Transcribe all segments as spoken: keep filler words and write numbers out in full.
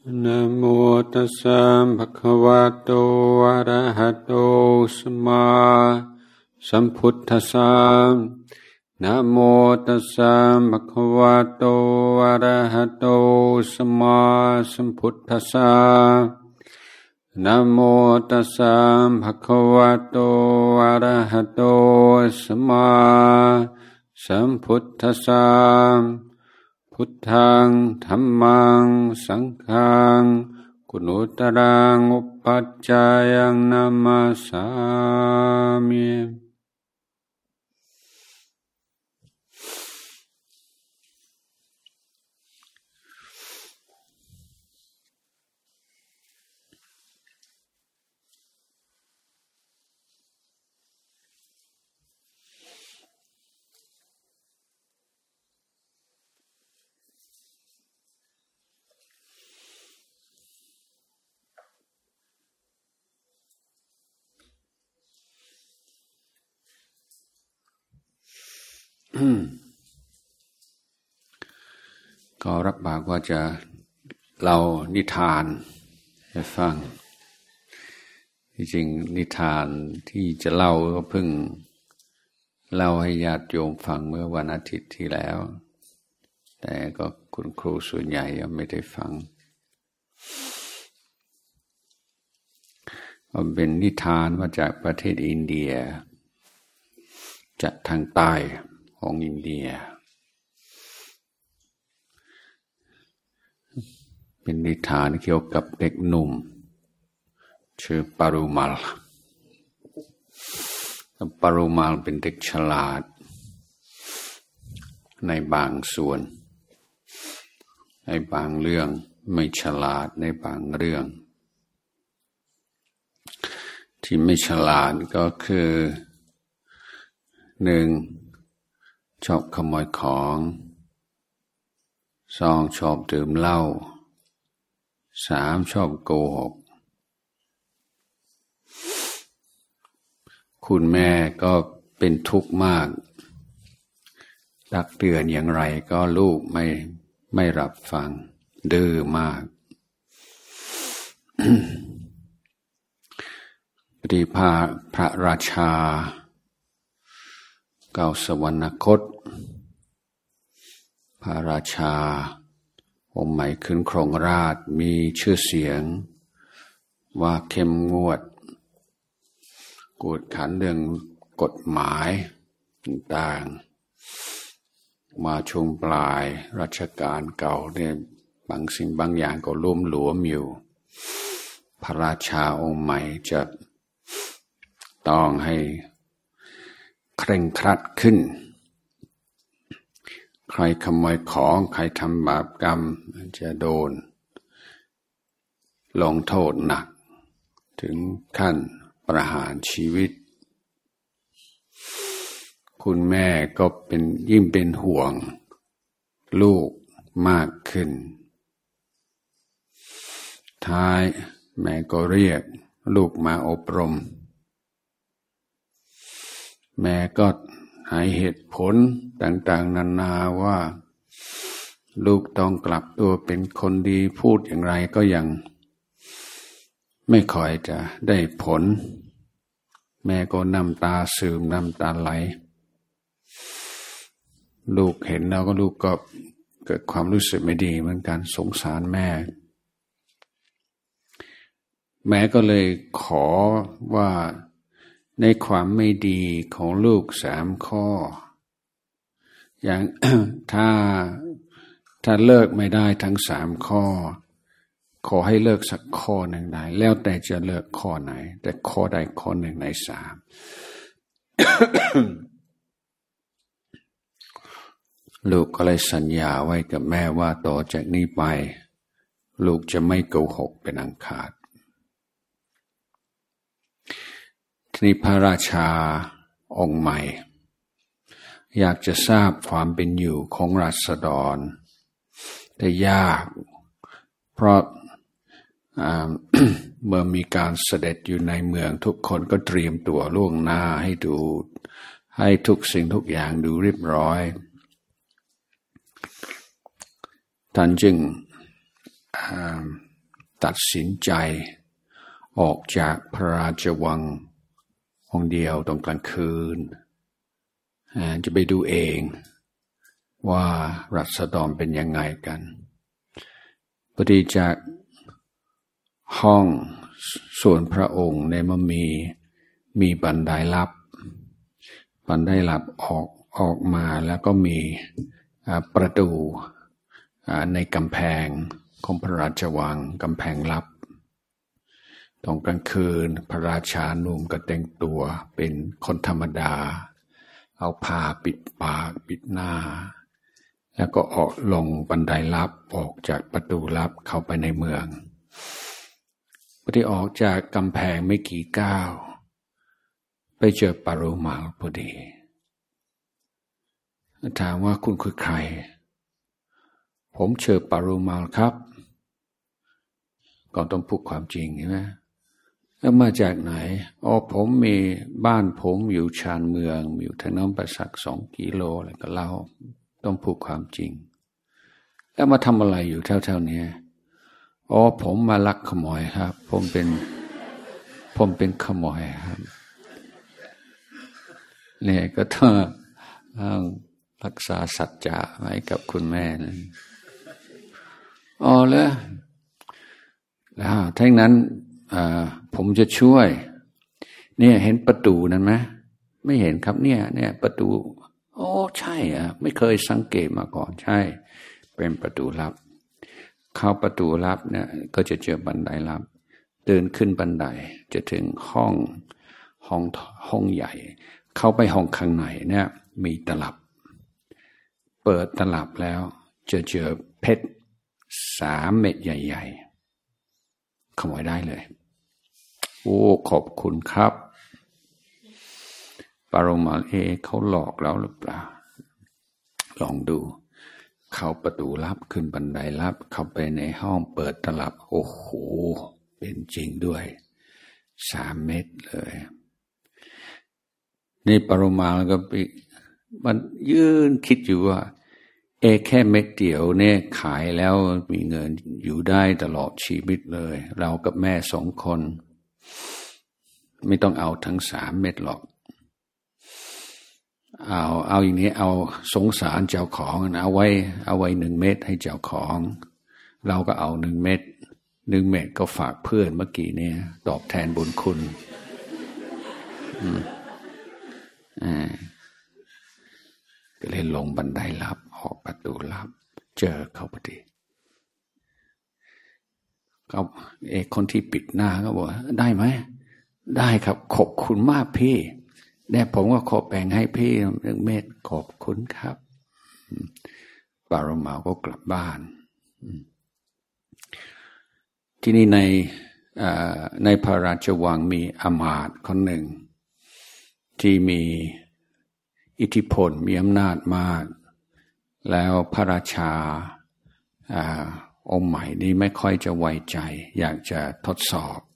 นะโมตัสสะภะคะวะโตอะระหะโตสัมมาสัมพุทธัสสะนะโมตัสสะภะคะวะโตอะระหะโตสัมมาสัมพุทธัสสะนะโมตัสสะภะคะวะโตอะระหะโตสัมมาสัมพุทธัสสะพุทธังธัมมังสังฆังกุณุตรังอุปัชฌายังนามาสามิก็รับปากว่าจะเล่านิทานให้ฟังที่จริงนิทานที่จะเล่าก็เพิ่งเล่าให้ญาติโยมฟังเมื่อวันอาทิตย์ที่แล้วแต่ก็คุณครูส่วนใหญ่ยังไม่ได้ฟังมันเป็นนิทานมาจากประเทศอินเดียจากทางใต้ของอินเดียเป็นนิทานเกี่ยวกับเด็กหนุ่มชื่อปารุมัลปารุมัลเป็นเด็กฉลาดในบางส่วนในบางเรื่องไม่ฉลาดในบางเรื่องที่ไม่ฉลาดก็คือหนึ่งชอบขโมยของสองชอบดื่มเหล้าสามชอบโกหกคุณแม่ก็เป็นทุกข์มากตักเตือนอย่างไรก็ลูกไม่ไม่รับฟังดื้อมาก ปฏิภาพระราชาเก่าสวรรคตพระราชาองค์ใหม่ขึ้นครองราชย์มีชื่อเสียงว่าเข้มงวดกวดขันเรื่องกฎหมายต่างๆมาช่วงปลายรัชกาลเก่าเนี่ยบางสิ่งบางอย่างก็ลุ่มหลวมอยู่พระราชาองค์ใหม่จะต้องให้เคร่งครัดขึ้นใครขโมยของใครทำบาปกรรมจะโดนลงโทษหนักถึงขั้นประหารชีวิตคุณแม่ก็เป็นยิ่งเป็นห่วงลูกมากขึ้นท้ายแม่ก็เรียกลูกมาอบรมแม่ก็ให้เหตุผลต่างๆนานาว่าลูกต้องกลับตัวเป็นคนดีพูดอย่างไรก็ยังไม่ค่อยจะได้ผลแม่ก็น้ำตาซึมน้ำตาไหลลูกเห็นแล้วก็ลูกก็เกิดความรู้สึกไม่ดีเหมือนกันสงสารแม่แม่ก็เลยขอว่าในความไม่ดีของลูกสามข้ออย่าง ถ้าถ้าเลิกไม่ได้ทั้งสามข้อขอให้เลิกสักข้อหนึ่งได้แล้วแต่จะเลิกข้อไหนแต่ข้อใดข้อหนึ่งในสาม ลูกก็เลยสัญญาไว้กับแม่ว่าต่อจากนี้ไปลูกจะไม่โกหกเป็นอันขาดทีนี้พระราชาองค์ใหม่อยากจะทราบความเป็นอยู่ของราษฎรแต่ยากเพราะ เมื่อมีการเสด็จอยู่ในเมืองทุกคนก็เตรียมตัวล่วงหน้าให้ดูให้ทุกสิ่งทุกอย่างดูเรียบร้อยท่านจึงตัดสินใจออกจากพระราชวังองค์เดียวตอนกลางคืนจะไปดูเองว่ารัษฎรเป็นยังไงกันพอดีจากห้องส่วนพระองค์ในมันมีมีบันไดลับบันไดลับออกออกมาแล้วก็มีประตูในกำแพงของพระราชวังกำแพงลับตอนกลางคืนพระราชาหนุ่มก็แต่งตัวเป็นคนธรรมดาเอาผ้าปิดปากปิดหน้าแล้วก็ออกลงบันไดลับออกจากประตูลับเข้าไปในเมืองพอที่ออกจากกำแพงไม่กี่ก้าวไปเจอปารุมาลพอดีถามว่าคุณคือใครผมเชิญปารุมาลครับก่อนต้องพูดความจริงใช่ไหมแล้วมาจากไหนอ๋อผมมีบ้านผมอยู่ชานเมืองอยู่ทางโน้นไปสักสองกิโลแล้วก็เล่าต้องพูดความจริงแล้วมาทำอะไรอยู่แถวๆนี้อ๋อผมมาลักขโมยครับผมเป็นผมเป็นขโมยครับเนี่ยก็ต้องรักษาสัจจะไว้กับคุณแม่นะอ๋อแล้วแล้วทั้งนั้นผมจะช่วยเนี่ยเห็นประตูนั้นไหมไม่เห็นครับเนี่ยเนี่ยประตูโอ้ใช่อ่ะไม่เคยสังเกตมาก่อนใช่เป็นประตูลับเข้าประตูลับเนี่ยก็จะเจอบันไดลับเดินขึ้นบันไดจะถึงห้องห้องห้องใหญ่เข้าไปห้องข้างในเนี่ยมีตลับเปิดตลับแล้วจะเจอเพชรสามเม็ดใหญ่ๆขโมยได้เลยโอ้ขอบคุณครับปารุมาลเอเขาหลอกแล้วหรือเปล่าลองดูเข้าประตูลับขึ้นบันไดลับเข้าไปในห้องเปิดตลับโอ้โหเป็นจริงด้วยสามเม็ดเลยนี่ปารุมาลก็ไปมันยืนคิดอยู่ว่าเอแค่เม็ดเดียวเนี่ยขายแล้วมีเงินอยู่ได้ตลอดชีวิตเลยเรากับแม่สองคนไม่ต้องเอาทั้งสามเม็ดหรอกเอาเอาอย่างนี้เอาสงสารเจ้าของเอาไว้เอาไว้หนึ่งเม็ดให้เจ้าของเราก็เอาหนึ่งเม็ดหนึ่งเม็ดก็ฝากเพื่อนเมื่อกี้เนี่ยตอบแทนบุญคุณอืมอ่าก็เลยลงบันไดลับออกประตูลับเจอเขาพอดีก็เอกคนที่ปิดหน้าก็บอกได้ไหมได้ครับขอบคุณมากพี่แน่ผมก็ขอแบ่งให้พี่หนึ่งเม็ดขอบคุณครับปารุมาลก็กลับบ้านที่นี่ในในพระราชวังมีอมาตย์คนหนึ่งที่มีอิทธิพลมีอำนาจมากแล้วพระราชาองค์ใหม่นี้ไม่ค่อยจะไว้ใจอยากจะทดสอบ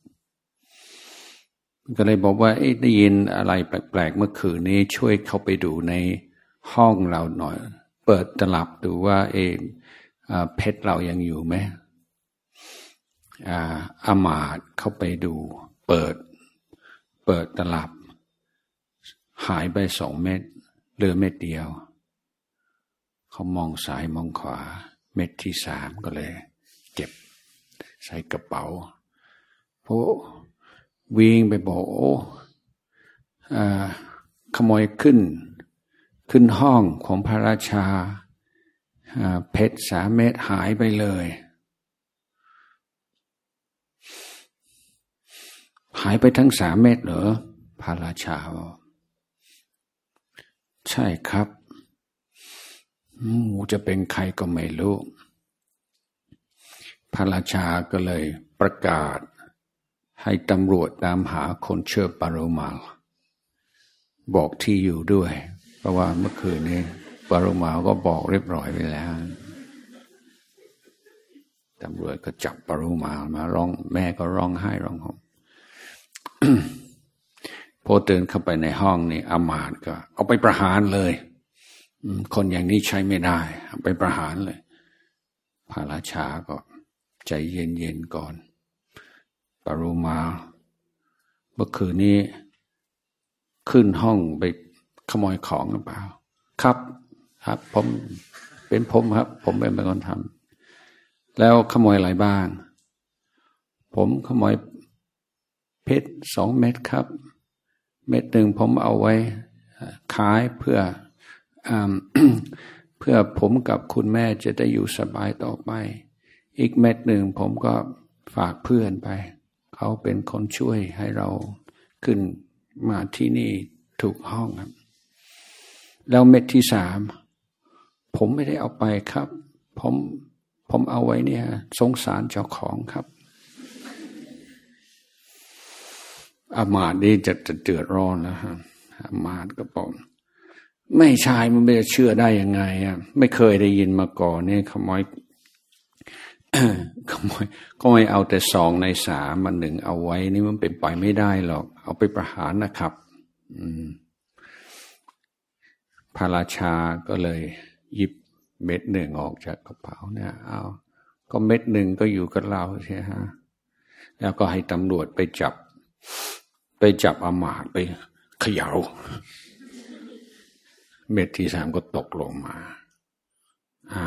ก็เลยบอกว่าได้ยินอะไรแปลกๆเมื่อคืนนี้ช่วยเข้าไปดูในห้องเราหน่อยเปิดตลับดูว่าเอเพชรเรายังอยู่ไหมอามาตย์เข้าไปดูเปิดเปิดตลับหายไปสองเม็ดเหลือเม็ดเดียวเขามองซ้ายมองขวาเม็ดที่สามก็เลยเก็บใส่กระเป๋าโอ้วิ่งไปบอกโอ้ขโมยขึ้นขึ้นห้องของพระราชาเพชรสามเม็ดหายไปเลยหายไปทั้งสามเม็ดเหรอพระราชาบอกใช่ครับจะเป็นใครก็ไม่รู้พระราชาก็เลยประกาศให้ตำรวจตามหาคนเชื่อปารุมาลบอกที่อยู่ด้วยเพราะว่าเมื่อคืนนี้ปารุมาลก็บอกเรียบร้อยไปแล้วตำรวจก็จับปารุมาลมาร้องแม่ก็ร้องไห้ร้องห่ม พอเดินเข้าไปในห้องนี่อามาตย์ก็เอาไปประหารเลยคนอย่างนี้ใช้ไม่ได้เอาไปประหารเลยพระราชาก็ใจเย็นๆก่อนรุมาเมื่อคืนนี้ขึ้นห้องไปขโมยของหรือเปล่าครับครับผมเป็นผมครับผมเป็นคนทำแล้วขโมยอะไรบ้างผมขโมยเพชรสองเม็ดครับเม็ดหนึ่งผมเอาไว้ขายเพื่อ เพื่อผมกับคุณแม่จะได้อยู่สบายต่อไปอีกเม็ดหนึ่งผมก็ฝากเพื่อนไปเขาเป็นคนช่วยให้เราขึ้นมาที่นี่ถูกห้องครับแล้วเม็ดที่สามผมไม่ได้เอาไปครับผมผมเอาไว้เนี่ยสงสารเจ้าของครับอามาตย์นี่จะจะเดือดร้อนแล้วฮะอามาตย์ก็บอกไม่ใช่มันไม่จะเชื่อได้ยังไงอ่ะไม่เคยได้ยินมาก่อนนี่ขโมย ขโมยขโมยเอาแต่สองในสามมันหนึ่งเอาไว้นี่มันเป็นไปไม่ได้หรอกเอาไปประหารนะครับอืมพระราชาก็เลยหยิบเม็ดหนึ่งออกจากกระเป๋าเนี่ยเอาก็เม็ดหนึ่งก็อยู่กับเราใช่ฮะแล้วก็ให้ตำรวจไปจับไปจับอามาตย์ไปเขย่าเม็ดที่สามก็ตกลงมาอ่า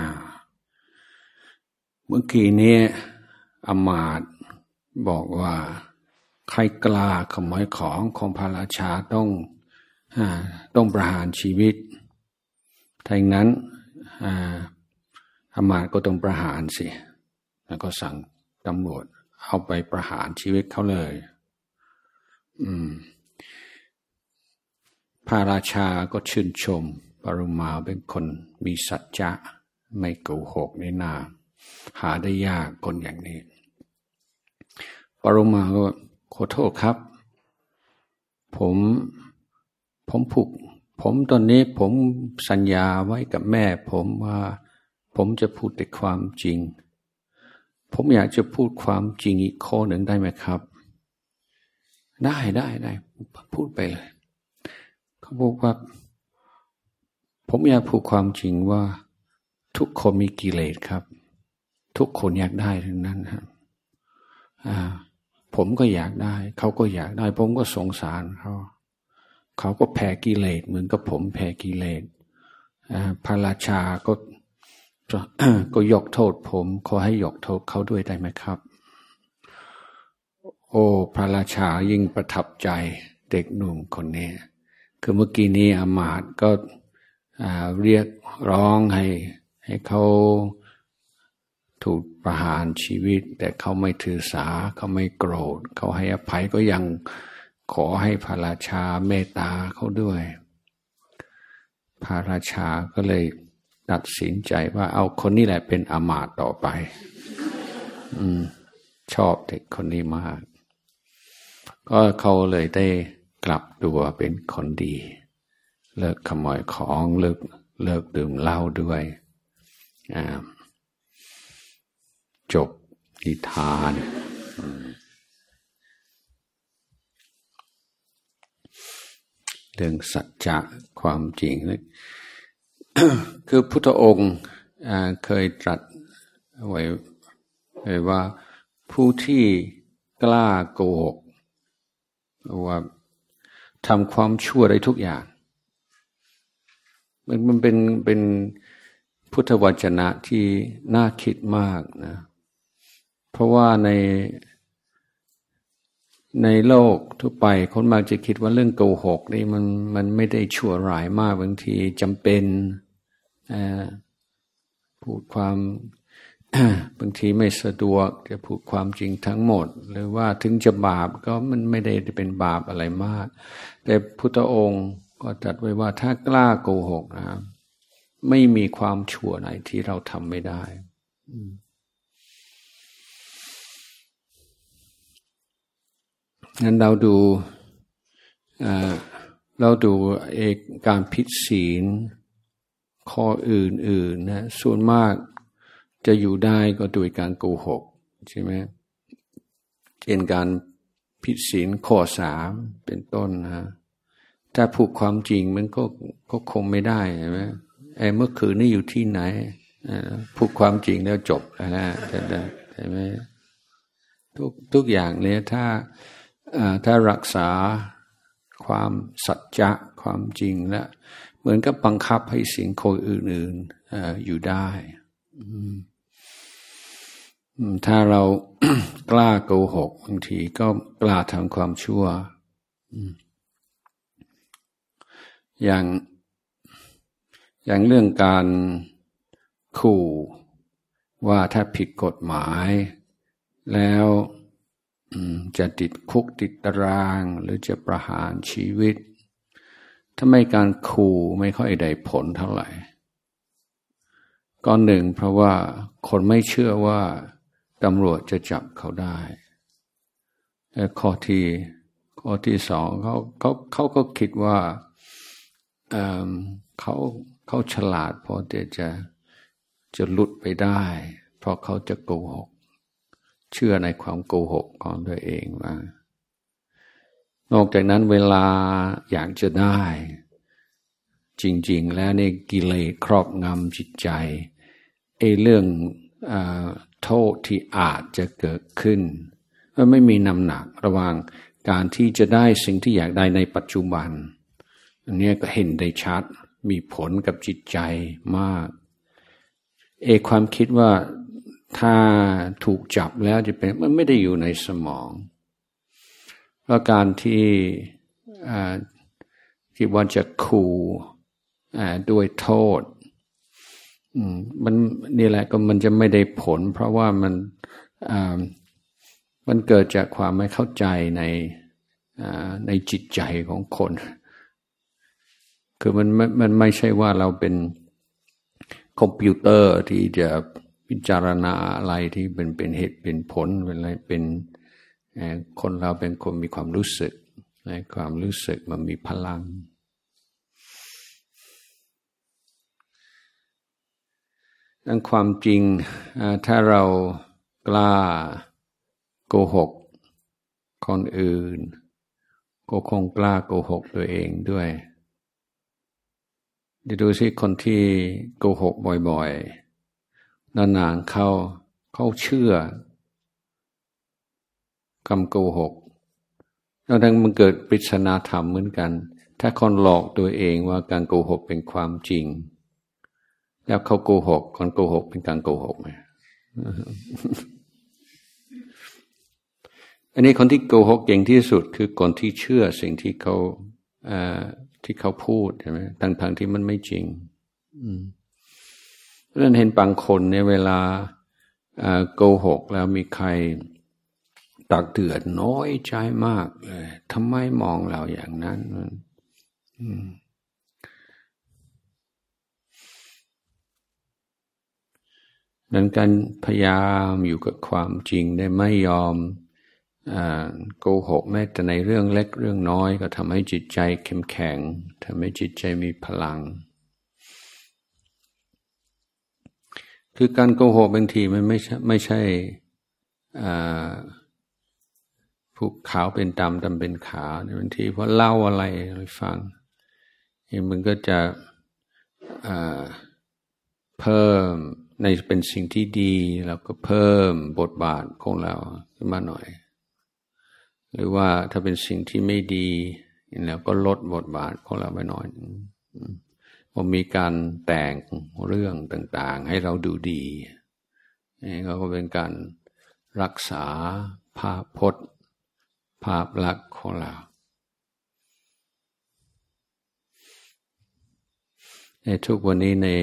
เมื่อกี้นี้อามาตย์บอกว่าใครกล้าขโมยของของพระราชาต้องอ่าต้องประหารชีวิตถ้าอย่างนั้นอ่าอามาตย์ก็ต้องประหารสิแล้วก็สั่งตำรวจเอาไปประหารชีวิตเขาเลยอืมพระราชาก็ชื่นชมปรุมาเป็นคนมีสัจจะไม่โกหกในนาหาได้ยากคนอย่างนี้ปรุมาก็ขอโทษครับผมผมผูกผมตอนนี้ผมสัญญาไว้กับแม่ผมว่าผมจะพูดแต่ความจริงผมอยากจะพูดความจริงอีกข้อหนึ่งได้ไหมครับได้ได้ได้พูดไปเลยเขาบอกว่าผมอยากพูดความจริงว่าทุกคนมีกิเลสครับทุกคนอยากได้ทั้งนั้นครับอ่าผมก็อยากได้เขาก็อยากได้ผมก็สงสารเขาเขาก็แพ้กิเลสเหมือนกับผมแพ้กิเลสอ่าพระราชาก็ ก็ยกโทษผมขอให้ยกโทษเขาด้วยได้ไหมครับโอ้พระราชายิ่งประทับใจเด็กหนุ่มคนนี้คือเมื่อกี้นี้อามาตย์ก็เรียกร้องให้ให้เขาถูกประหารชีวิตแต่เขาไม่ถือสาเขาไม่โกรธเขาให้อภัยก็ยังขอให้พระราชาเมตตาเขาด้วยพระราชาก็เลยตัดสินใจว่าเอาคนนี้แหละเป็นอามาตย์ต่อไปอืมชอบเด็กคนนี้มากก็เขาเลยได้กลับตัวเป็นคนดีเลิกขโมยของเลิกเลิกดื่มเหล้าด้วยอ่าจบนิทานเรื่องสัจจะความจริง คือพุทธองค์เคยตรัสไว้ว่าผู้ที่กล้าโกหกว่าทำความชั่วได้ทุกอย่างมันมันเป็นเป็นพุทธวจนะที่น่าคิดมากนะเพราะว่าในในโลกทั่วไปคนมักจะคิดว่าเรื่องโกหกนี่มันมันไม่ได้ชั่วร้ายมากบางทีจำเป็นพูดความ บางทีไม่สะดวกจะพูดความจริงทั้งหมดหรือว่าถึงจะบาปก็มันไม่ได้เป็นบาปอะไรมากแต่พุทธองค์ก็ตรัสไว้ว่าถ้ากล้าโกหกนะไม่มีความชั่วไหนที่เราทำไม่ได้งั้นเราดูเราดูเอกการผิดศีลข้ออื่นๆนะส่วนมากจะอยู่ได้ก็โดยการโกหกใช่ไหมเช่นการผิดศีลข้อสามเป็นต้นนะถ้าพูดความจริงมันก็ก็คงไม่ได้ใช่ไหมไอ้เมื่อคืนนี้อยู่ที่ไหนพูดความจริงแล้วจบแล้วนะใช่ไหมทุกทุกอย่างเนี่ยถ้าถ้ารักษาความสัจจะความจริงและเหมือนกับบังคับให้สิ่งคนอื่นๆ อ, อยู่ได้ถ้าเรา กล้าโกหกบางทีก็กล้าทำความชั่วอย่างอย่างเรื่องการขู่ว่าถ้าผิดกฎหมายแล้วจะติดคุกติดตารางหรือจะประหารชีวิตถ้าไม่การขู่ไม่ค่อยได้ผลเท่าไหร่ก้อนหนึ่งเพราะว่าคนไม่เชื่อว่าตำรวจจะจับเขาได้และข้อที่ข้อที่สองเขาเขาเขาก็คิดว่าเอ่อเขาเขาฉลาดพอที่จะจะหลุดไปได้เพราะเขาจะโกหกเชื่อในความโกหกของตัวเองว่านอกจากนั้นเวลาอยากจะได้จริงๆแล้วนี่กิเลสครอบงำจิตใจไอ้เรื่องเอ่อโทษที่อาจจะเกิดขึ้นมันไม่มีน้ำหนักระหว่างการที่จะได้สิ่งที่อยากได้ในปัจจุบันอันนี้ก็เห็นได้ชัดมีผลกับจิตใจมากเอความคิดว่าถ้าถูกจับแล้วจะเป็นมันไม่ได้อยู่ในสมองเพราะการที่คิดว่าจะขู่ด้วยโทษมันนี่แหละก็มันจะไม่ได้ผลเพราะว่ามันมันเกิดจากความไม่เข้าใจในในจิตใจของคนคือมันมันไม่ใช่ว่าเราเป็นคอมพิวเตอร์ที่จะพิจารณาอะไรที่เป็นเป็นเหตุเป็นผลเป็นอะไรเป็นคนเราเป็นคนมีความรู้สึกและความรู้สึกมันมีพลังดังความจริงถ้าเรากล้าโกหกคนอื่นก็คงกล้าโกหกตัวเองด้วยดูสิคนที่โกหกบ่อยๆนานๆเข้าเขาเชื่อคำโกหกแล้วทั้งมันเกิดปริศนาธรรมเหมือนกันถ้าคนหลอกตัวเองว่าการโกหกเป็นความจริงแล้วเขาโกหกคนโกหกเป็นการโกหกไหม อันนี้คนที่โกหกเก่งที่สุดคือคนที่เชื่อสิ่งที่เขาเอ่อที่เขาพูดใช่ไหมทั้งๆที่มันไม่จริงเพราะฉะนั้นเห็นบางคนในเวลาโกหกแล้วมีใครตักเตือนน้อยใจมากเลยทำไมมองเราอย่างนั้นดังการพยายามอยู่กับความจริงได้ไม่ยอมโกหกแม้แต่ในเรื่องเล็กเรื่องน้อยก็ทำให้จิตใจเข้มแข็งทำให้จิตใจมีพลังคือการโกหกบางทีมันไม่ใช่ไม่ใช่ผูกขาวเป็นดำดำเป็นขาวบางทีเพราะเล่าอะไรให้ฟังมันก็จะเพิ่มในเป็นสิ่งที่ดีแล้วก็เพิ่มบทบาทของเราขึ้นมาหน่อยหรือว่าถ้าเป็นสิ่งที่ไม่ดีแล้วก็ลดบทบาทของเราไปหน่อยพอมีการแต่งเรื่องต่างๆให้เราดูดีนี่ก็เป็นการรักษาภาพพจน์ภาพลักษณ์ของเราในทุกวันนี้ใน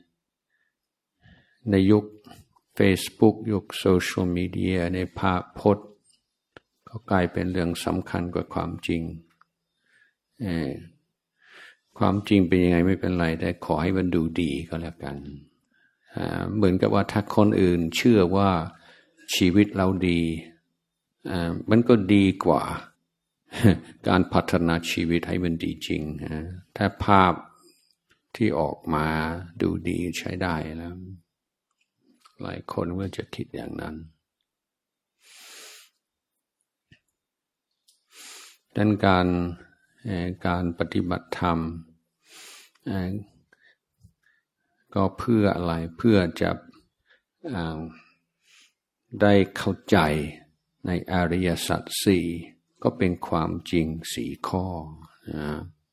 ในยุค Facebook ยุคโซเชียลมีเดียในภาพพจน์ก็กลายเป็นเรื่องสำคัญกว่าความจริงความจริงเป็นยังไงไม่เป็นไรแต่ขอให้มันดูดีก็แล้วกันเหมือนกับว่าถ้าคนอื่นเชื่อว่าชีวิตเราดีมันก็ดีกว่าการพัฒนาชีวิตให้มันดีจริงถ้าภาพที่ออกมาดูดีใช้ได้แล้วหลายคนก็จะคิดอย่างนั้นดังการการปฏิบัติธรรมก็เพื่ออะไรเพื่อจะได้เข้าใจในอริยสัจสี่ก็เป็นความจริงสี่ข้อนะ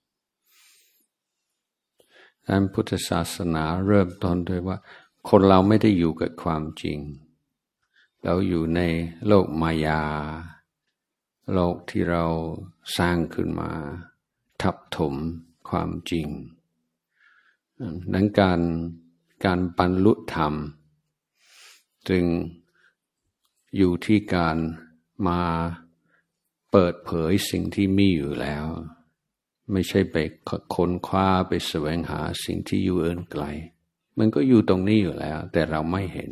ดังนั้นพุทธศาสนาเริ่มต้นด้วยว่าคนเราไม่ได้อยู่กับความจริงเราอยู่ในโลกมายาโลกที่เราสร้างขึ้นมาทับถมความจริงดังการการบรรลุธรรมจึงอยู่ที่การมาเปิดเผยสิ่งที่มีอยู่แล้วไม่ใช่ไปค้นคว้าไปแสวงหาสิ่งที่อยู่เอื่นไกลมันก็อยู่ตรงนี้อยู่แล้วแต่เราไม่เห็น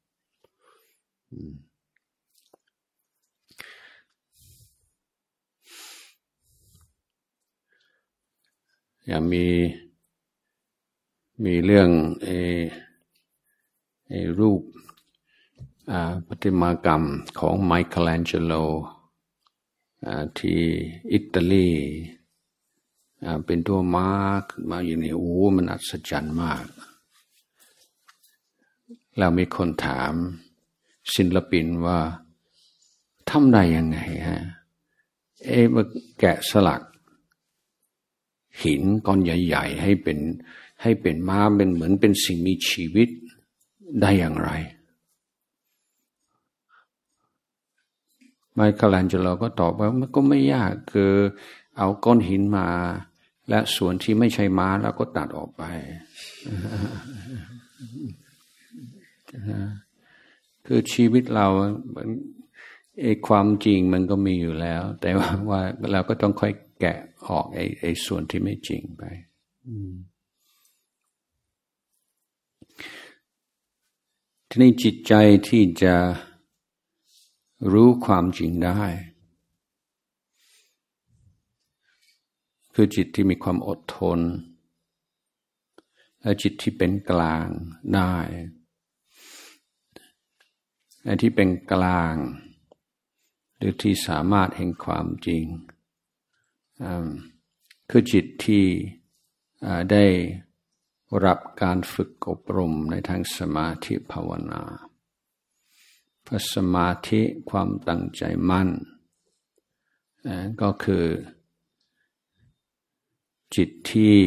อย่างมีมีเรื่องไอ้ไอ้รูปอ่าประติมากรรมของไมเคิลแองเจโลอ่าที่อิตาลีอ่าเป็นตัวม้าขึ้นมาอยู่ในโอ้มันอัศจรรย์มากแล้วมีคนถามศิลปินว่าทำได้ยังไงฮะเอ๊ะมาแกะสลักหินก้อนใหญ่ๆให้เป็นให้เป็นม้าเป็นเหมือนเป็นสิ่งมีชีวิตได้อย่างไรไมเคิลแองเจโลก็ตอบว่ามันก็ไม่ยากคือเอาก้อนหินมาและส่วนที่ไม่ใช่ม้าแล้วก็ตัดออกไปคือชีวิตเราไอ้ความจริงมันก็มีอยู่แล้วแต่ว่าว่าเราก็ต้องค่อยแกะออกไอ้ไอ้ส่วนที่ไม่จริงไปทีนี้จิตใจที่จะรู้ความจริงได้คือจิตที่มีความอดทนและจิตที่เป็นกลางได้และที่เป็นกลางหรือที่สามารถเห็นความจริงคือจิตที่ได้รับการฝึกอบรมในทางสมาธิภาวนาเพราะสมาธิความตั้งใจมั่นก็คือจิตที่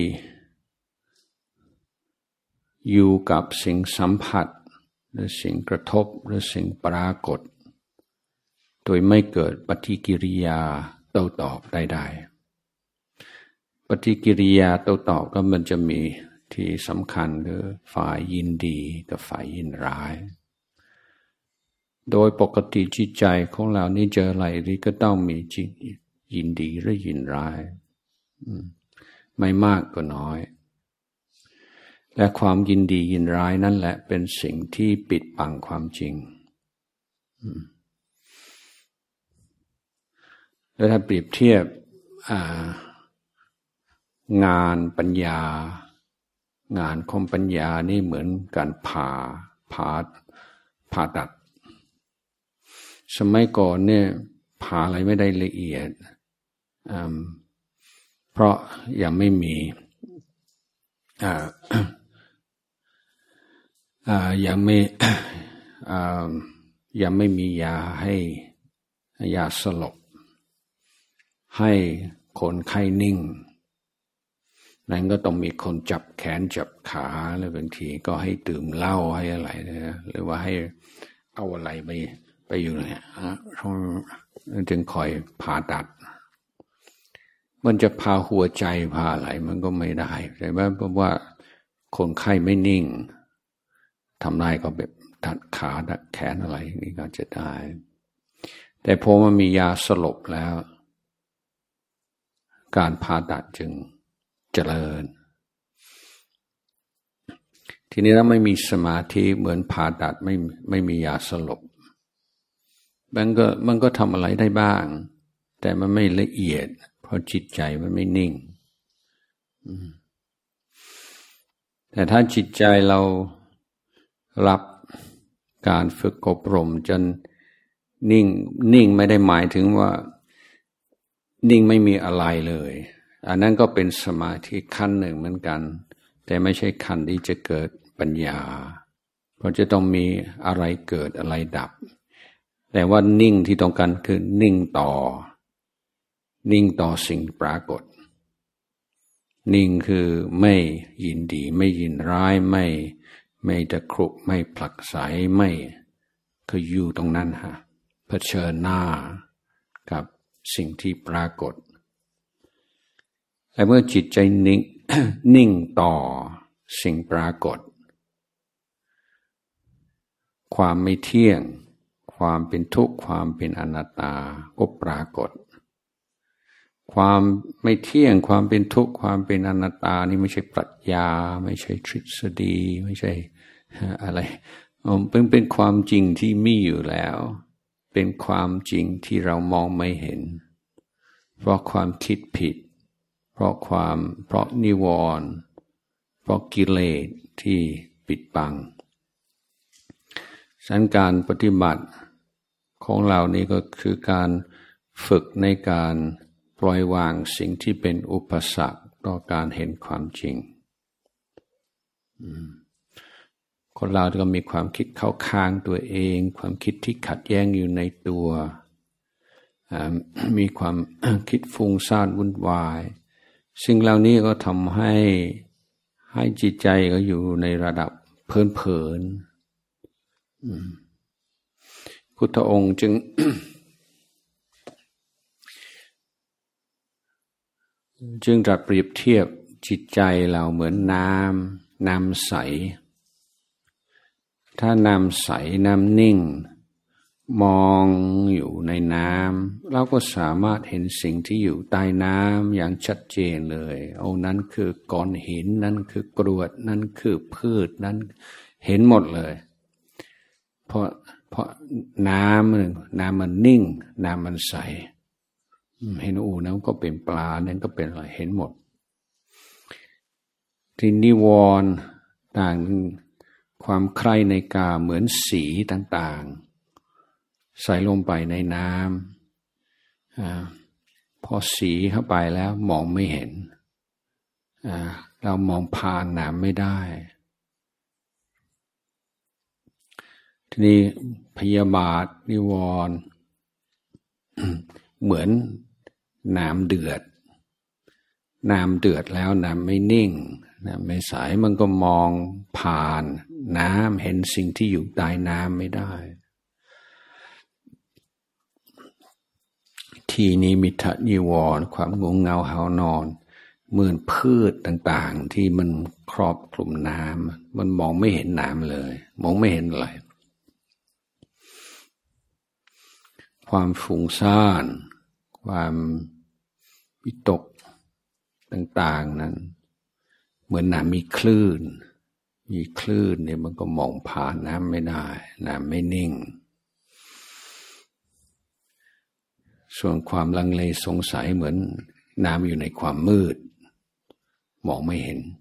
อยู่กับสิ่งสัมผัสหรือสิ่งกระทบหรือสิ่งปรากฏโดยไม่เกิดปฏิกิริยาโต้ตอบใดๆปฏิกิริยาโต้ตอบก็มันจะมีที่สำคัญคือฝ่ายยินดีกับฝ่ายยินร้ายโดยปกติจิตใจของเรานี่เจออะไรนี่ก็ต้องมีจิตยินดีหรือยินร้ายไม่มากก็น้อยและความยินดียินร้ายนั่นแหละเป็นสิ่งที่ปิดบังความจริงแล้วถ้าเปรียบเทียบงานปัญญางานของปัญญานี่เหมือนการผ่าผ่าผ่าตัดสมัยก่อนเนี่ยผ่าอะไรไม่ได้ละเอียดเพราะยังไม่มียังไม่ยังไม่มียาให้ยาสลบให้คนไข้นิ่งนั้นก็ต้องมีคนจับแขนจับขาแล้วบางทีก็ให้ดื่มเหล้าให้อะไรนะหรือว่าให้เอาอะไรไปไปอยู่เนี่ยจึงคอยผ่าตัดมันจะพาหัวใจพาอะไรมันก็ไม่ได้ใช่ไหมเพราะว่าคนไข้ไม่นิ่งทำได้ก็แบบตัดขาตัดแขนอะไรนี่ก็จะได้แต่พอมันมียาสลบแล้วการผ่าตัดจึงเจริญทีนี้ถ้าไม่มีสมาธิเหมือนผ่าตัดไม่ไม่มียาสลบมันก็มันก็ทำอะไรได้บ้างแต่มันไม่ละเอียดเพราะจิตใจมันไม่นิ่งแต่ถ้าจิตใจเรารับการฝึกอบรมจนนิ่งนิ่งไม่ได้หมายถึงว่านิ่งไม่มีอะไรเลยอันนั้นก็เป็นสมาธิขั้นหนึ่งเหมือนกันแต่ไม่ใช่ขั้นที่จะเกิดปัญญาเพราะจะต้องมีอะไรเกิดอะไรดับแต่ว่านิ่งที่ต้องการคือนิ่งต่อนิ่งต่อสิ่งปรากฏนิ่งคือไม่ยินดีไม่ยินร้ายไม่ไม่ตะครุบไม่ผลักไสไม่คืออยู่ตรงนั้นฮะเผชิญหน้ากับสิ่งที่ปรากฏและเมื่อจิตใจนิ่ง นิ่งต่อสิ่งปรากฏความไม่เที่ยงความเป็นทุกข์ความเป็นอนัตตาก็ปรากฏความไม่เที่ยงความเป็นทุกข์ความเป็นอนัตตานี่ไม่ใช่ปรัชญาไม่ใช่ทฤษฎีไม่ใช่อะไรเป็นเป็นความจริงที่มีอยู่แล้วเป็นความจริงที่เรามองไม่เห็นเพราะความคิดผิดเพราะความเพราะนิวรณ์เพราะกิเลสที่ปิดบังฉะนั้นการปฏิบัติของเรานี่ก็คือการฝึกในการปล่อยวางสิ่งที่เป็นอุปสรรคต่อการเห็นความจริงคนเราก็มีความคิดเข้าข้างตัวเองความคิดที่ขัดแย้งอยู่ในตัวมีความคิดฟุ้งซ่านวุ่นวายสิ่งเหล่านี้ก็ทำให้ให้จิตใจก็อยู่ในระดับเพลินๆพุทธองค์จึง จึงตรัสเปรียบเทียบจิตใจเราเหมือนน้ำน้ำใสถ้าน้ำใสน้ำนิ่งมองอยู่ในน้ำเราก็สามารถเห็นสิ่งที่อยู่ใต้น้ำอย่างชัดเจนเลยเอานั้นคือก้อนหินนั่นคือกรวดนั่นคือพืชนั้นเห็นหมดเลยเพราะเพราะน้ำมันน้ำมันนิ่งน้ำมันใสเห็นอูนั้นก็เป็นปลานั่นก็เป็นอะไรเห็นหมดที่นิวรณ์ต่างความใคร่ในกามเหมือนสีต่างๆใส่ลงไปในน้ำอ่าพอสีเข้าไปแล้วมองไม่เห็นอ่าเรามองผ่านน้ำไม่ได้ทีนี้พยาบาทนิวรณ์ เหมือนน้ำเดือดน้ำเดือดแล้วน้ำไม่นิ่งน้ำไม่ใสมันก็มองผ่านน้ำเห็นสิ่งที่อยู่ใต้น้ำไม่ได้ทีนี้มิทะนิวรณ์ความงงเงาหานอนเหมือนพืชต่างๆที่มันครอบคลุมน้ำมันมองไม่เห็นน้ำเลยมองไม่เห็นอะไรความฟุ้งซ่านความวิตกต่างๆนั้นเหมือนน้ำมีคลื่นมีคลื่นเนี่ยมันก็มองผ่านน้ำไม่ได้น้ำไม่นิ่งส่วนความลังเลสงสัยเหมือนน้ำอยู่ในความมืดมองไม่เห็น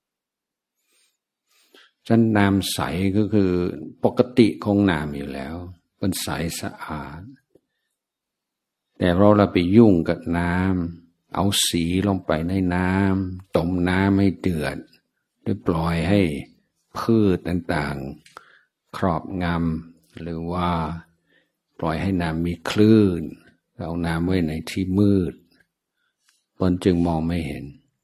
ฉะนั้นน้ำใสก็คือปกติของน้ำอยู่แล้วเป็นใสสะอาดแต่เราเราไปยุ่งกับน้ำเอาสีลงไปในน้ำต้มน้ำให้เดือดหรือปล่อยให้พืชต่างๆครอบงำหรือว่าปล่อยให้น้ำมีคลื่นเอาน้ำไว้ในที่มืดตนจึงมองไม่เห็น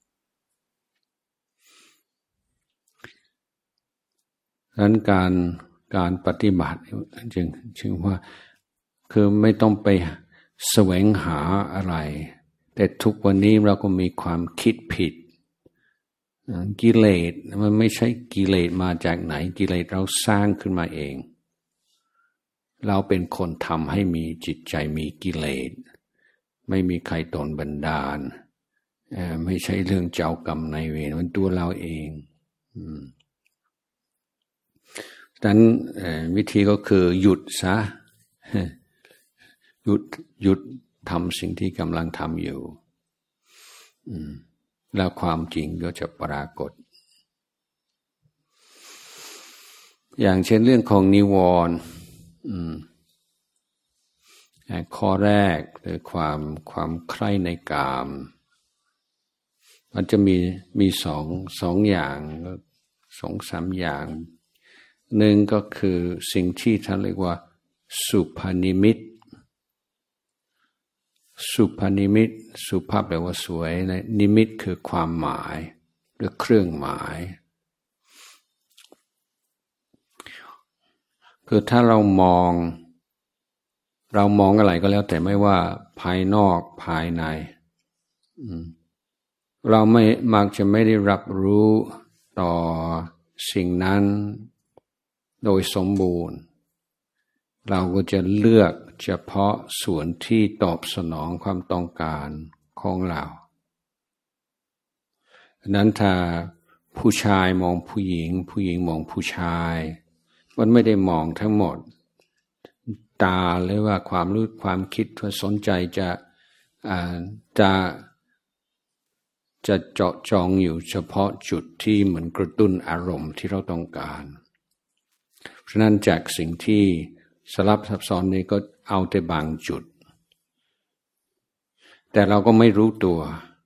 ดังนั้นการการปฏิบัติจึงจึงว่าคือไม่ต้องไปแสวงหาอะไรแต่ทุกวันนี้เราก็มีความคิดผิดกิเลสมันไม่ใช่กิเลสมาจากไหนกิเลสเราสร้างขึ้นมาเองเราเป็นคนทำให้มีจิตใจมีกิเลสไม่มีใครตนบันดาลไม่ใช่เรื่องเจ้ากรรมนายเวรมันตัวเราเองดังนั้นวิธีก็คือหยุดซะหยุดหยุดทำสิ่งที่กำลังทำอยู่แล้วความจริงก็จะปรากฏอย่างเช่นเรื่องของนิวรณ์ข้อแรกคือความความใคร่ในกามมันจะมีมีสองสองอย่างสองสามอย่างหนึ่งก็คือสิ่งที่ท่านเรียกว่าสุภนิมิตสุภนิมิตสุภาพแปลว่าสวยนะนิมิตคือความหมายหรือเครื่องหมายคือถ้าเรามองเรามองอะไรก็แล้วแต่ไม่ว่าภายนอกภายในเราไม่มักจะไม่ได้รับรู้ต่อสิ่งนั้นโดยสมบูรณ์เราก็จะเลือกเฉพาะส่วนที่ตอบสนองความต้องการของเราดังนั้นถ้าผู้ชายมองผู้หญิงผู้หญิงมองผู้ชายมันไม่ได้มองทั้งหมดตาหรือว่าความรู้ความคิดว่าสนใจจะอ่าจะจะเจาะจองอยู่เฉพาะจุดที่เหมือนกระตุ้นอารมณ์ที่เราต้องการเพราะนั้นจากสิ่งที่สลับซับซ้อนนี้ก็เอาแต่บางจุดแต่เราก็ไม่รู้ตัว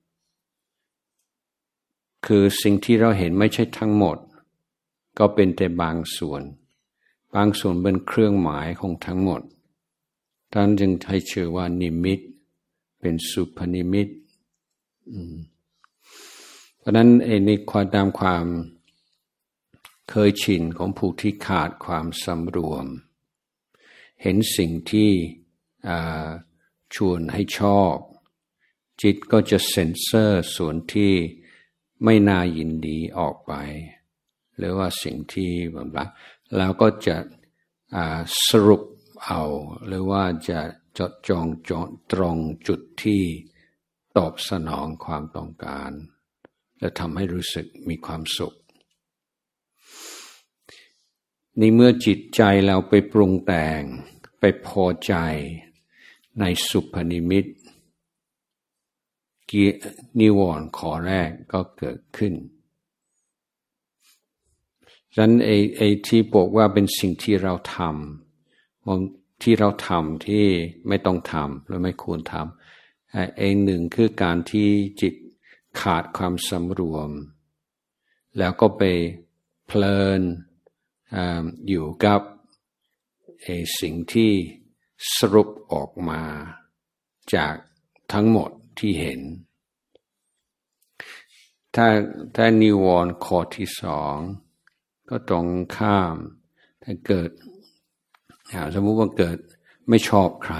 คือสิ่งที่เราเห็นไม่ใช่ทั้งหมดก็เป็นแต่บางส่วนบางส่วนเป็นเครื่องหมายของทั้งหมดท่านจึงให้ชื่อว่านิมิตเป็นสุภนิมิตเพราะนั้นไอ้ในความตามความเคยชินของผู้ที่ขาดความสำรวมเห็นสิ่งที่ชวนให้ชอบจิตก็จะเซ็นเซอร์ส่วนที่ไม่น่ายินดีออกไปหรือว่าสิ่งที่แบบว่าแล้วก็จะสรุปเอาหรือว่าจะจดจองจองตรงจุดที่ตอบสนองความต้องการและทำให้รู้สึกมีความสุขนี่เมื่อจิตใจเราไปปรุงแต่งไปพอใจในสุภนิมิตกินิวรณ์ข้อแรกก็เกิดขึ้นฉะนั้นไอ้ไอ้ที่บอกว่าเป็นสิ่งที่เราทำที่เราทำที่ไม่ต้องทำหรือไม่ควรทำไอ้หนึ่งคือการที่จิตขาดความสำรวมแล้วก็ไปเพลินอยู่กับไอ้สิ่งที่สรุปออกมาจากทั้งหมดที่เห็นถ้าถ้านิวรณ์ข้อที่สองก็ตรงข้ามถ้าเกิดสมมุติว่าเกิดไม่ชอบใคร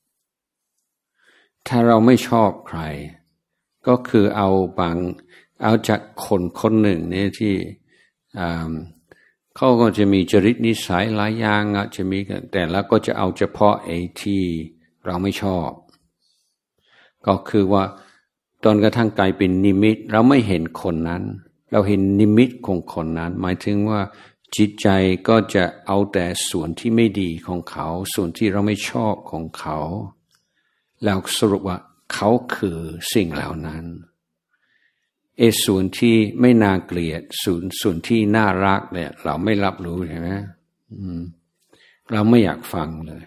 ถ้าเราไม่ชอบใครก็คือเอาบางเอาจากคนคนหนึ่งเนี่ยที่เขาก็จะมีจริตนิสัยหลายอย่างอ่ะจะมีแต่แล้วก็จะเอาเฉพาะไอ้ที่เราไม่ชอบก็คือว่าตอนกระทั่งกลายเป็นนิมิตเราไม่เห็นคนนั้นเราเห็นนิมิตของคนนั้นหมายถึงว่าจิตใจก็จะเอาแต่ส่วนที่ไม่ดีของเขาส่วนที่เราไม่ชอบของเขาแล้วสรุปว่าเขาคือสิ่งเหล่านั้นไอ้ส่วนที่ไม่น่าเกลียดส่วนส่วนที่น่ารักเนี่ยเราไม่รับรู้ใช่ไหมเราไม่อยากฟังเลย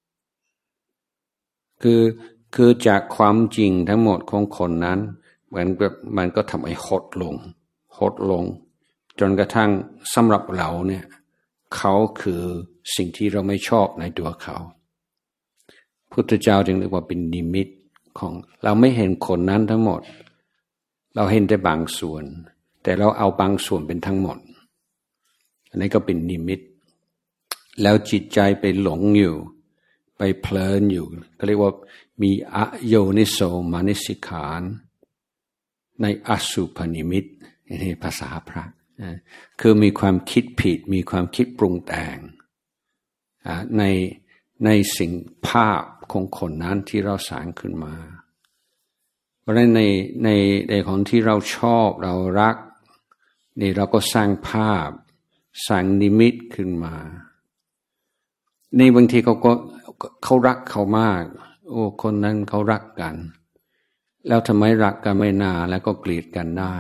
คือคือจากความจริงทั้งหมดของคนนั้นมันก็มันก็ทำให้หดลงหดลงจนกระทั่งสำหรับเราเนี่ยเขาคือสิ่งที่เราไม่ชอบในตัวเขาพุทธเจ้าจึงเรียกว่าเป็นนิมิตของเราไม่เห็นคนนั้นทั้งหมดเราเห็นแต่บางส่วนแต่เราเอาบางส่วนเป็นทั้งหมดอันนี้ก็เป็นนิมิตแล้วจิตใจไปหลงอยู่ไปเพลินอยู่ก็เรียกว่ามีอโยนิโสมนสิการในอสุภนิมิตนี่ภาษาพระคือมีความคิดผิดมีความคิดปรุงแต่งในในสิ่งภาพของคนนั้นที่เราสร้างขึ้นมาเพราะฉะนั้นในในในของที่เราชอบเรารักนี่เราก็สร้างภาพสร้างนิมิตขึ้นมานี่บางทีเขาก็เขารักเขามากโอ้คนนั้นเขารักกันแล้วทำไมรักกันไม่นานแล้วก็เกลียดกันได้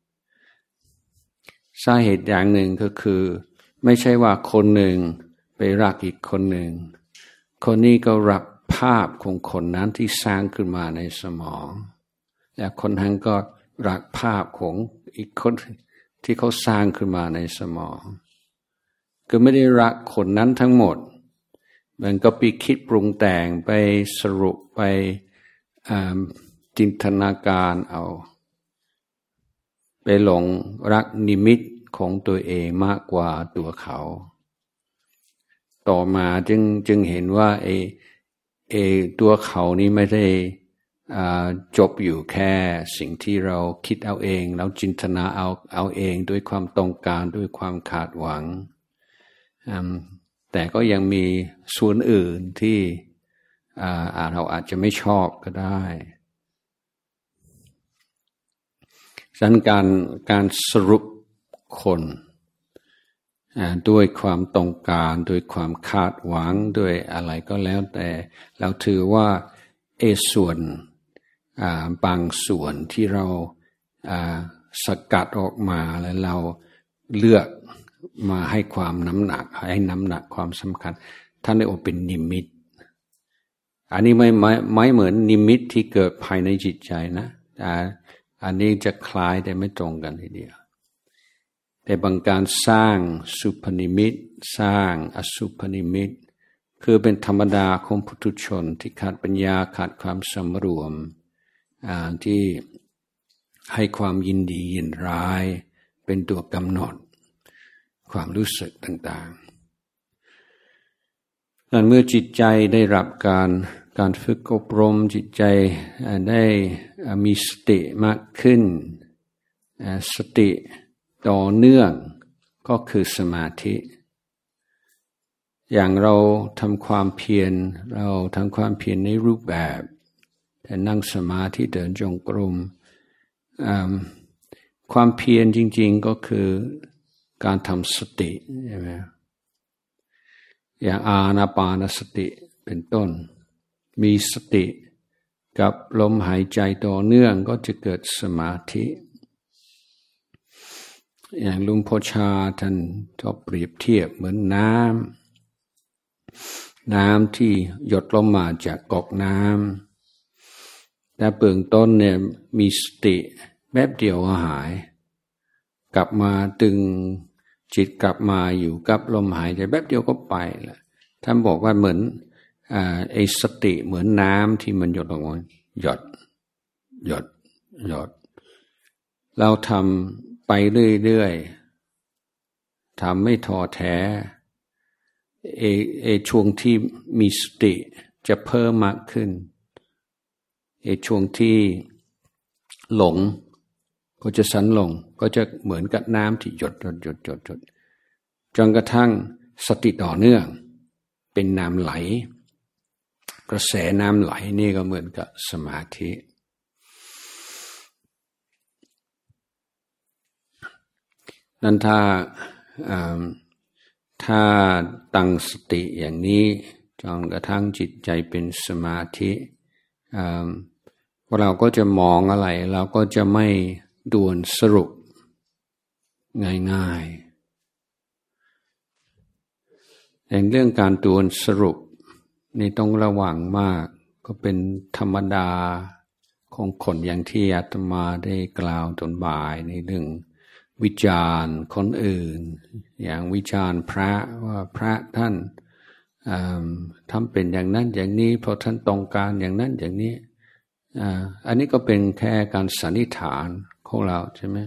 สาเหตุอย่างหนึ่งก็คือไม่ใช่ว่าคนหนึ่งไปรักอีกคนหนึ่งคนนี้ก็รักภาพของคนนั้นที่สร้างขึ้นมาในสมองและคนนั้นก็รักภาพของอีกคนที่เขาสร้างขึ้นมาในสมองคือไม่ได้รักคนนั้นทั้งหมดมันก็ไปคิดปรุงแต่งไปสรุปไปจินตนาการเอาไปหลงรักนิมิตของตัวเองมากกว่าตัวเขาต่อมาจึงจึงเห็นว่าไอ้ไอ้ตัวเขานี้ไม่ได้จบอยู่แค่สิ่งที่เราคิดเอาเองแล้วจินตนาเอาเอาเองด้วยความต้องการด้วยความคาดหวังแต่ก็ยังมีส่วนอื่นที่เราอาจจะไม่ชอบก็ได้ฉะนั้นการการสรุปคนด้วยความต้องการด้วยความคาดหวังด้วยอะไรก็แล้วแต่เราถือว่าเอส่วนบางส่วนที่เราสกัดออกมาแล้วเราเลือกมาให้ความน้ำหนักให้น้ำหนักความสำคัญท่านได้บอกเป็นนิมิตอันนี้ไม่ไม่ไม่เหมือนนิมิตที่เกิดภายในจิตใจนะอันนี้จะคล้ายแต่ไม่ตรงกันทีเดียวแต่บางการสร้างสุภนิมิตสร้างอสุภนิมิตคือเป็นธรรมดาของปุถุชนที่ขาดปัญญาขาดความสำรวมที่ให้ความยินดียินร้ายเป็นตัวกำหนดความรู้สึกต่างๆนั้นเมื่อจิตใจได้รับการการฝึกอบรมจิตใจได้มีสติมากขึ้นสติต่อเนื่องก็คือสมาธิอย่างเราทำความเพียรเราทำความเพียรในรูปแบบแต่นั่งสมาธิเดินจงกรมความเพียรจริงๆก็คือการทำสติใช่ไหมอย่างอานาปานสติเป็นต้นมีสติกับลมหายใจต่อเนื่องก็จะเกิดสมาธิอย่างลุงพ่อชาท่านชอบเปรียบเทียบเหมือนน้ำน้ำที่หยดลงมาจากก๊อกน้ำแต่เบื้องต้นเนี่ยมีสติแป๊บเดียวก็หายกลับมาตึงจิตกลับมาอยู่กับลมหายใจแป๊บเดียวก็ไปละท่านบอกว่าเหมือนอ่าไอ้สติเหมือนน้ำที่มันหยดลงมาหยดหยดหยดเราทำไปเรื่อยๆทำไม่ท้อแท้ไอ้ไอ้ช่วงที่มีสติจะเพิ่มมากขึ้นไอ้ช่วงที่หลงก็จะสั้นลงก็จะเหมือนกับน้ำที่หยดหยดหยดหยดหยดจนกระทั่งสติต่อเนื่องเป็นน้ำไหลกระแสน้ำไหลนี่ก็เหมือนกับสมาธินั้นถ้าถ้าตั้งสติอย่างนี้จนกระทั่งจิตใจเป็นสมาธิเราก็จะมองอะไรเราก็จะไม่ด่วนสรุปง่ายๆในเรื่องการด่วนสรุปนี่ต้องระวังมากก็เป็นธรรมดาของคนอย่างที่อาตมาได้กล่าวตอนบ่ายในเรื่องวิจารณ์คนอื่นอย่างวิจารณ์พระว่าพระท่านทำเป็นอย่างนั้นอย่างนี้เพราะท่านต้องการอย่างนั้นอย่างนี้อันนี้ก็เป็นแค่การสันนิษฐานของเราใช่ไหม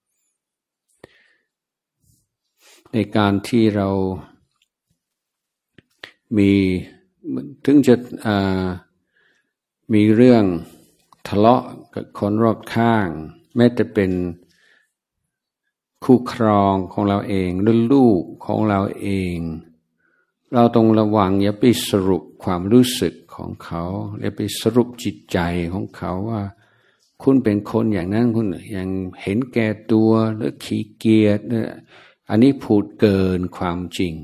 ในการที่เรามีถึงจะมีเรื่องทะเลาะกับคนรอบข้างแม้แต่เป็นคู่ครองของเราเองหรือลูกของเราเองเราต้องระวังอย่าไปสรุปความรู้สึกของเขาอย่าไปสรุปจิตใจของเขาว่าคุณเป็นคนอย่างนั้นคุณอย่างเห็นแก่ตัวหรือขี้เกียจอันนี้พูดเกินความจริง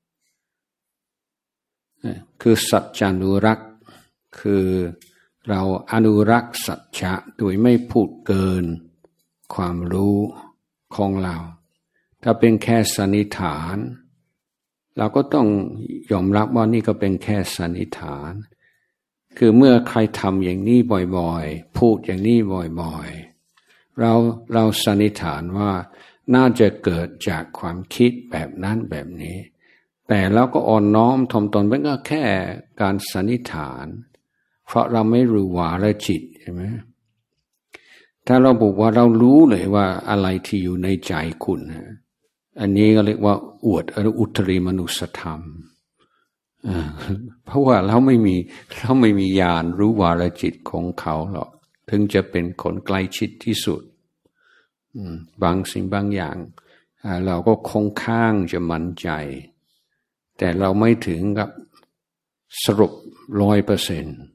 คือสัจจานุรักษ์คือเราอนุรักษ์สัจจะโดยไม่พูดเกินความรู้ของเราถ้าเป็นแค่สันนิษฐานเราก็ต้องยอมรับว่านี่ก็เป็นแค่สันนิษฐานคือเมื่อใครทำอย่างนี้บ่อยๆพูดอย่างนี้บ่อยๆเราเราสันนิษฐานว่าน่าจะเกิดจากความคิดแบบนั้นแบบนี้แต่เราก็อ่อนน้อมถ่อมตนเป็นก็แค่การสันนิษฐานเพราะเราไม่รู้วาระจิตใช่ไหมถ้าเราบอกว่าเรารู้เลยว่าอะไรที่อยู่ในใจคุณอันนี้ก็เรียกว่าอวดอุตริมนุสธรรมเพราะว่าเราไม่มีเราไม่มีญาณรู้วาระจิตของเขาหรอกถึงจะเป็นคนใกล้ชิดที่สุดบางสิ่งบางอย่างเราก็คงข้างจะมั่นใจแต่เราไม่ถึงกับสรุปร้อยเปอร์เซ็นต์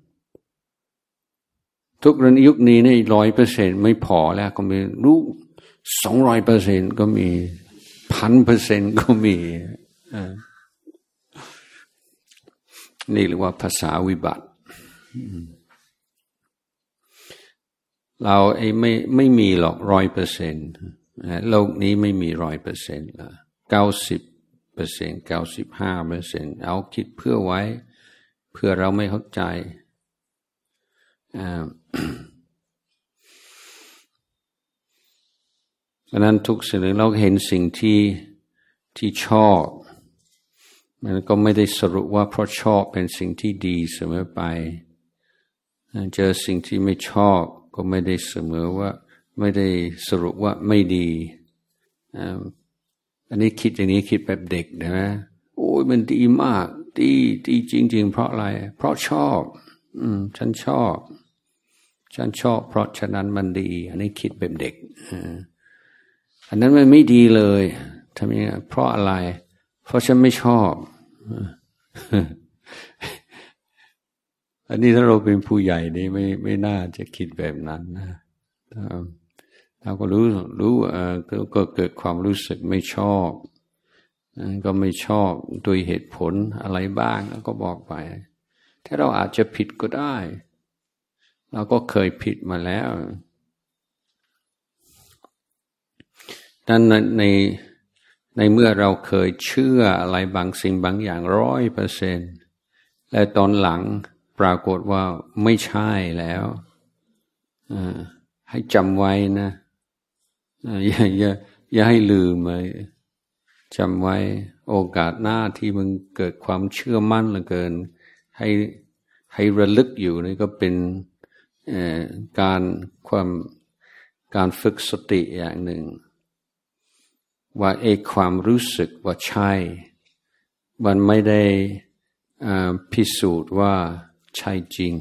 ทุกรณียุคนี้ในร้อยเปอร์เซ็นต์ไม่พอแล้วก็มีรู้สองร้อยเปอร์เซ็นต์ก็มีพันเปอร์เซ็นต์ก็มีนี่เรียกว่าภาษาวิบัติเราไอ้ไม่ไม่มีหรอกร้อยเปอร์เซ็นต์โลกนี้ไม่มีร้อยเปอร์เซ็นต์ละเก้าสิบเปอร์เซ็นต์เก้าสิบห้าเปอร์เซ็นต์เอาคิดเพื่อไว้เพื่อเราไม่เข้าใจเพราะนั้นทุกสิ่งเราเห็นสิ่งที่ที่ชอบมันก็ไม่ได้สรุปว่าเพราะชอบเป็นสิ่งที่ดีเสมอไปเจอสิ่งที่ไม่ชอบก็ไม่ได้เสมอว่าไม่ได้สรุปว่าไม่ดีอันนี้คิดอย่างนี้คิดแบบเด็กนะโอ้ยมันดีมากดีดีจริงๆเพราะอะไรเพราะชอบอืมฉันชอบฉันชอบเพราะฉะนั้นมันดีอันนี้คิดแบบเด็กอันนั้นมันไม่ดีเลยทำยังไงเพราะอะไรเพราะฉันไม่ชอบอันนี้ถ้าเราเป็นผู้ใหญ่นี่ไม่ไม่น่าจะคิดแบบนั้นนะเราก็รู้รู้เอ่อก็เกิดความรู้สึกไม่ชอบก็ไม่ชอบโดยเหตุผลอะไรบ้างแล้วก็บอกไปถ้าเราอาจจะผิดก็ได้เราก็เคยผิดมาแล้วดังนั้นในในเมื่อเราเคยเชื่ออะไรบางสิ่งบางอย่างร้อยเปอร์เซ็นต์และตอนหลังปรากฏว่าไม่ใช่แล้วให้จำไว้นะอย่าอย่าอย่าให้ลืมเลยจำไว้โอกาสหน้าที่มึงเกิดความเชื่อมั่นเหลือเกินให้ให้ระลึกอยู่นี่ก็เป็นการความการฝึกสติอย่างหนึ่งว่าเอกความรู้สึกว่าใช่มันไม่ได้พิสูจน์ว่าใช่จริง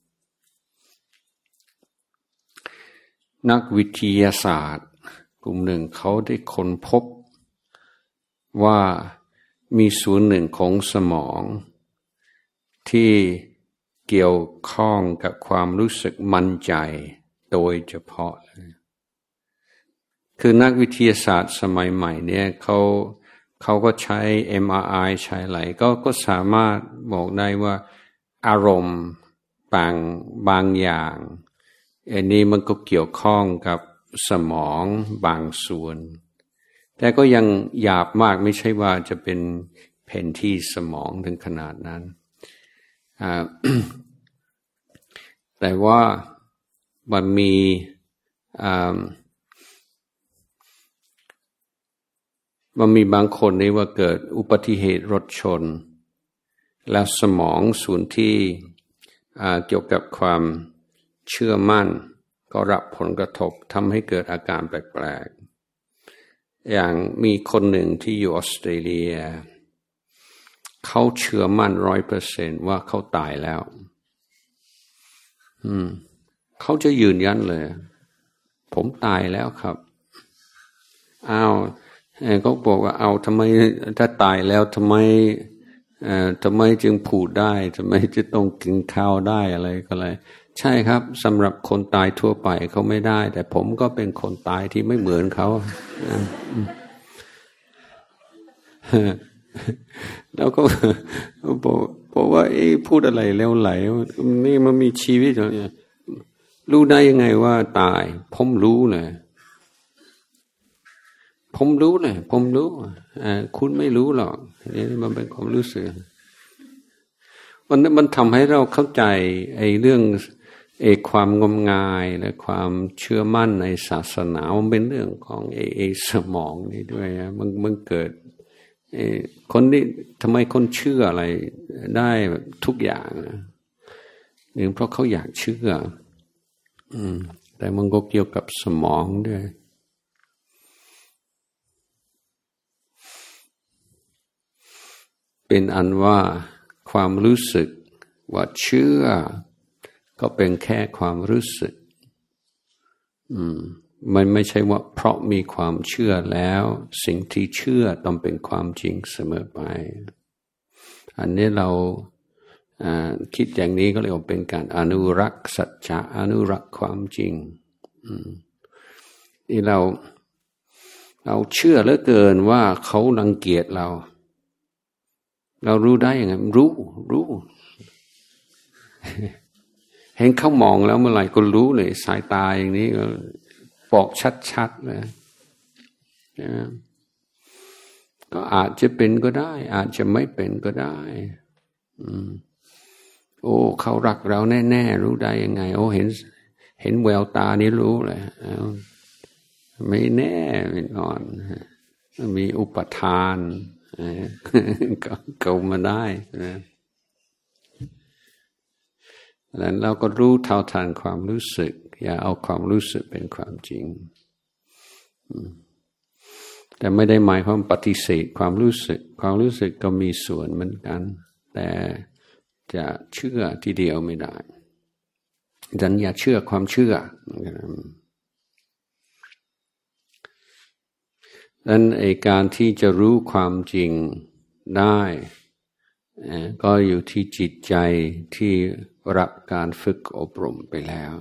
นักวิทยาศาสตร์กลุ่มหนึ่งเขาได้ค้นพบว่ามีส่วนหนึ่งของสมองที่เกี่ยวข้องกับความรู้สึกมั่นใจโดยเฉพาะเลยคือนักวิทยาศาสตร์สมัยใหม่เนี่ยเขาเขาก็ใช้ เอ็ม อาร์ ไอ ใช้อะไรก็ก็สามารถบอกได้ว่าอารมณ์บางบางอย่างอันนี้มันก็เกี่ยวข้องกับสมองบางส่วนแต่ก็ยังหยาบมากไม่ใช่ว่าจะเป็นแผนที่สมองถึงขนาดนั้น แต่ว่ามันมีมันมีบางคนนี่ว่าเกิดอุบัติเหตุรถชนแล้วสมองส่วนที่เกี่ยวกับความเชื่อมั่นก็รับผลกระทบทำให้เกิดอาการแปลกๆอย่างมีคนหนึ่งที่อยู่ออสเตรเลียเขาเชื่อมั่นร้อยเปอร์เซนต์ว่าเขาตายแล้วอืมเขาจะยืนยันเลยผมตายแล้วครับอ้าวเขาบอกว่าเอาทำไมถ้าตายแล้วทำไมเอ่อทำไมจึงพูดได้ทำไมจะต้องกินข้าวได้อะไรก็เลยใช่ครับสำหรับคนตายทั่วไปเขาไม่ได้แต่ผมก็เป็นคนตายที่ไม่เหมือนเขาแล้วก็บอกบอกว่าไอ้พูดอะไรแล้วไหลนี่มันมีชีวิตอย่างนี้รู้ได้ยังไงว่าตายผมรู้เลยผมรู้เลยผมรู้อ่าคุณไม่รู้หรอกนี่มันเป็นความรู้สึกมันมันทำให้เราเข้าใจไอ้เรื่องไอ้ความงมงายและความเชื่อมั่นในศาสนามันเป็นเรื่องของไอ้ไอ้สมองนี่ด้วยมันมันเกิดคนที่ทำไมคนเชื่ออะไรได้ทุกอย่างหนึ่งเพราะเขาอยากเชื่ออืมแต่มันก็เกี่ยวกับสมองด้วยเป็นอันว่าความรู้สึกว่าเชื่อก็เป็นแค่ความรู้สึกอืมมันไม่ใช่ว่าเพราะมีความเชื่อแล้วสิ่งที่เชื่อต้องเป็นความจริงเสมอไปอันนี้เราคิดอย่างนี้ก็เรียกว่าเป็นการอนุรักษ์สัจจะอนุรักษ์ความจริงที่เราเราเชื่อเหลือเกินว่าเขารังเกียจเราเรารู้ได้ยังไงรู้รู้เห็นเขามองแล้วเมื่อไหร่ก็รู้เลยสายตาอย่างนี้ก็บอกชัดๆเลยก็อาจจะเป็นก็ได้อาจจะไม่เป็นก็ได้อืมโอ้เขารักเราแน่ๆรู้ได้ยังไงโอ้เห็นเห็นแววตานี้รู้เลยไม่แน่ไม่นอนมีอุปทานก็เกิดมาได้นะแล้วเราก็รู้เท่าทันความรู้สึกอย่าเอาความรู้สึกเป็นความจริงแต่ไม่ได้หมายความปฏิเสธความรู้สึกความรู้สึกก็มีส่วนเหมือนกันแต่จะเชื่อทีเดียวไม่ได้ดังอย่าเชื่อความเชื่อดังนั้นไอ้การที่จะรู้ความจริงได้ก็อยู่ที่จิตใจที่รับการฝึกอบรมไปแล้ว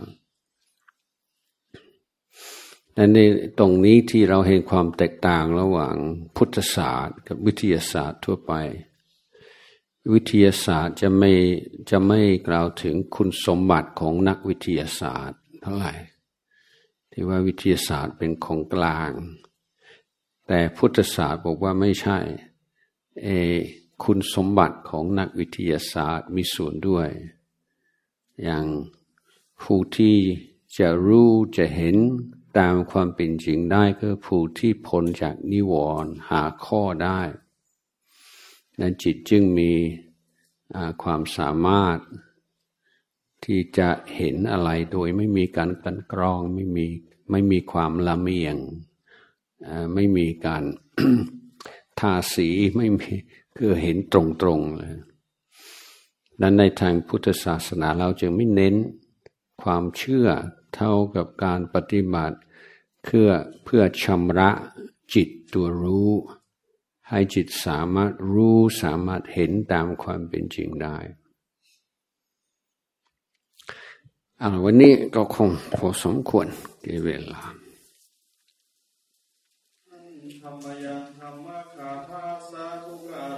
และในตรงนี้ที่เราเห็นความแตกต่างระหว่างพุทธศาสตร์กับวิทยาศาสตร์ทั่วไปวิทยาศาสตร์จะไม่จะไม่กล่าวถึงคุณสมบัติของนักวิทยาศาสตร์เท่าไหร่ที่ว่าวิทยาศาสตร์เป็นของกลางแต่พุทธศาสตร์บอกว่าไม่ใช่เอคุณสมบัติของนักวิทยาศาสตร์มีส่วนด้วยอย่างผู้ที่จะรู้จะเห็นตามความเป็นจริงได้ก็ผู้ที่พ้นจากนิวรณ์หาข้อได้นั้นจิตจึงมีความสามารถที่จะเห็นอะไรโดยไม่มีการกลั่นกรองไม่มีไม่มีความละเมียงไม่มีการ ทาสีไม่มีคือเห็นตรงๆเลยดังนั้นในทางพุทธศาสนาเราจึงไม่เน้นความเชื่อเท่ากับการปฏิบัติเพื่อเพื่อชำระจิตตัวรู้ให้จิตสามารถรู้สามารถเห็นตามความเป็นจริงได้อ่าวันนี้ก็คงพอสมควรแก่เวลาธรรมยังธรรมคาถาสาธุกา